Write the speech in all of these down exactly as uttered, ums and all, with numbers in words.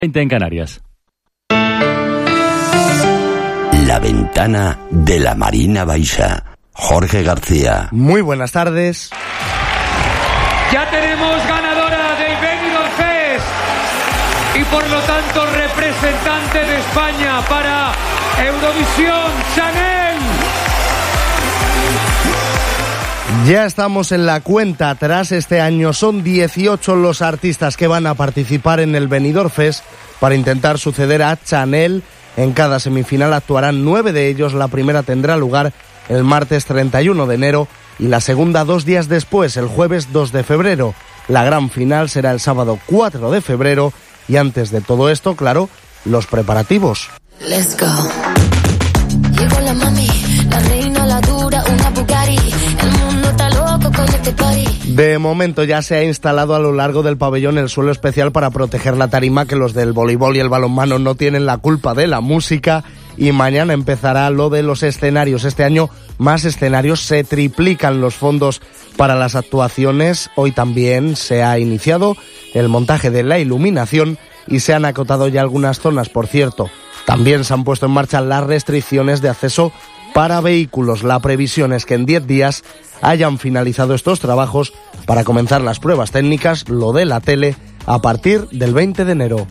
veinte en Canarias. La ventana de la Marina Baixa. Jorge García. Muy buenas tardes. Ya tenemos ganadora del Benidorm Fest y por lo tanto representante de España para Eurovisión, Chanel. Ya estamos en la cuenta atrás. Este año son dieciocho los artistas que van a participar en el Benidorm Fest para intentar suceder a Chanel. En cada semifinal actuarán nueve de ellos. La primera tendrá lugar el martes treinta y uno de enero y la segunda dos días después, el jueves dos de febrero. La gran final será el sábado cuatro de febrero y antes de todo esto, claro, los preparativos. Let's go. Llegó la mami, la reina, la dura, una Bugatti. El mundo está loco con este party. De momento ya se ha instalado a lo largo del pabellón el suelo especial para proteger la tarima, que los del voleibol y el balonmano no tienen la culpa de la música. Y mañana empezará lo de los escenarios. Este año más escenarios, se triplican los fondos para las actuaciones. Hoy también se ha iniciado el montaje de la iluminación y se han acotado ya algunas zonas, por cierto. También se han puesto en marcha las restricciones de acceso para vehículos. La previsión es que en diez días hayan finalizado estos trabajos para comenzar las pruebas técnicas, lo de la tele, a partir del veinte de enero.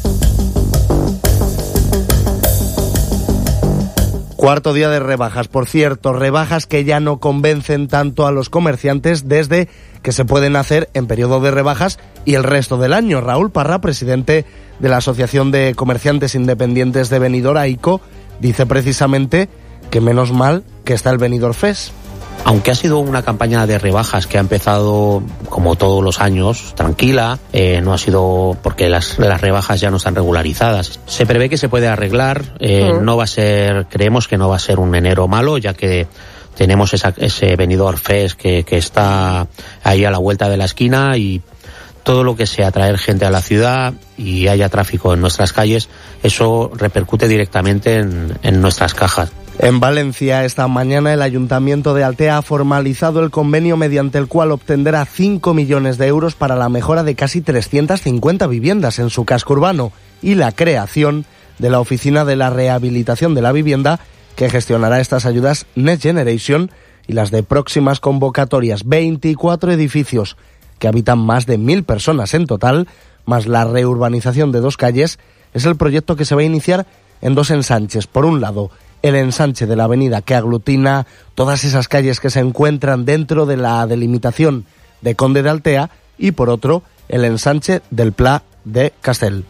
Cuarto día de rebajas, por cierto, rebajas que ya no convencen tanto a los comerciantes desde que se pueden hacer en periodo de rebajas y el resto del año. Raúl Parra, presidente de la Asociación de Comerciantes Independientes de Benidorm, AICO, dice precisamente que menos mal que está el Benidorm Fest. Aunque ha sido una campaña de rebajas que ha empezado, como todos los años, tranquila, eh, no ha sido porque las, las rebajas ya no están regularizadas. Se prevé que se puede arreglar, eh, uh-huh. no va a ser, creemos que no va a ser un enero malo, ya que tenemos esa, ese Benidorm Fest que, que está ahí a la vuelta de la esquina y todo lo que sea traer gente a la ciudad y haya tráfico en nuestras calles, eso repercute directamente en, en nuestras cajas. En Valencia, esta mañana, el Ayuntamiento de Altea ha formalizado el convenio mediante el cual obtendrá cinco millones de euros para la mejora de casi trescientas cincuenta viviendas en su casco urbano y la creación de la Oficina de la Rehabilitación de la Vivienda, que gestionará estas ayudas Next Generation y las de próximas convocatorias. veinticuatro edificios que habitan más de mil personas en total, más la reurbanización de dos calles, es el proyecto que se va a iniciar en dos ensanches. Por un lado, el ensanche de la avenida, que aglutina todas esas calles que se encuentran dentro de la delimitación de Conde de Altea, y por otro, el ensanche del Pla de Castell.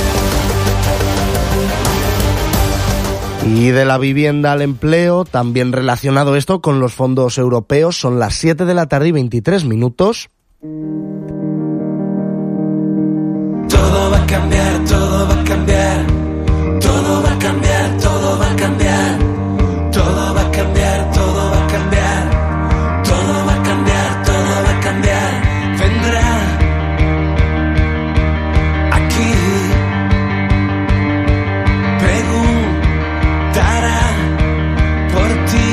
Y de la vivienda al empleo, también relacionado esto con los fondos europeos, son las siete de la tarde y veintitrés minutos. Todo va a cambiar, todo va a cambiar, todo va a cambiar, todo va a cambiar, todo va a cambiar, todo va a cambiar, todo va a cambiar, todo va a cambiar, vendrá aquí, preguntará por ti.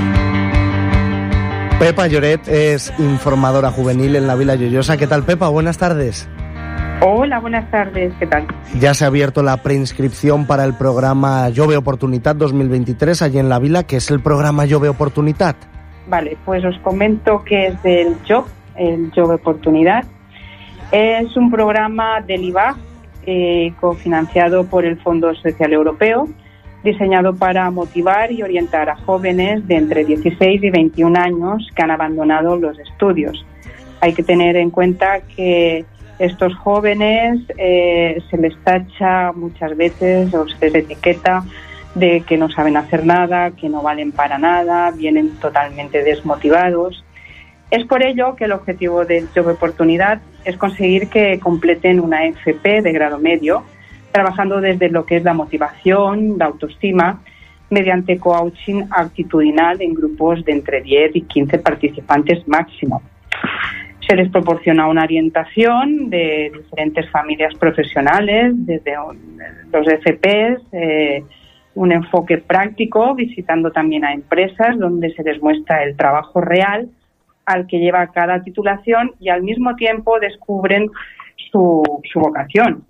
Pepa Lloret es informadora juvenil en la Vila Joiosa. ¿Qué tal, Pepa? Buenas tardes. Hola, buenas tardes, ¿qué tal? Ya se ha abierto la preinscripción para el programa Jove Oportunitat dos mil veintitrés allí en la Vila. ¿Qué es el programa Jove Oportunitat? Vale, pues os comento que es del Job, el Jove Oportunitat. Es un programa del I B A eh, cofinanciado por el Fondo Social Europeo, diseñado para motivar y orientar a jóvenes de entre dieciséis y veintiún años que han abandonado los estudios. Hay que tener en cuenta que estos jóvenes eh, se les tacha muchas veces o se les etiqueta de que no saben hacer nada, que no valen para nada, vienen totalmente desmotivados. Es por ello que el objetivo del Jove Oportunitat es conseguir que completen una F P de grado medio, trabajando desde lo que es la motivación, la autoestima, mediante coaching actitudinal en grupos de entre diez y quince participantes máximo. Se les proporciona una orientación de diferentes familias profesionales, desde los F Pes, eh, un enfoque práctico, visitando también a empresas donde se les muestra el trabajo real al que lleva cada titulación y al mismo tiempo descubren su, su vocación.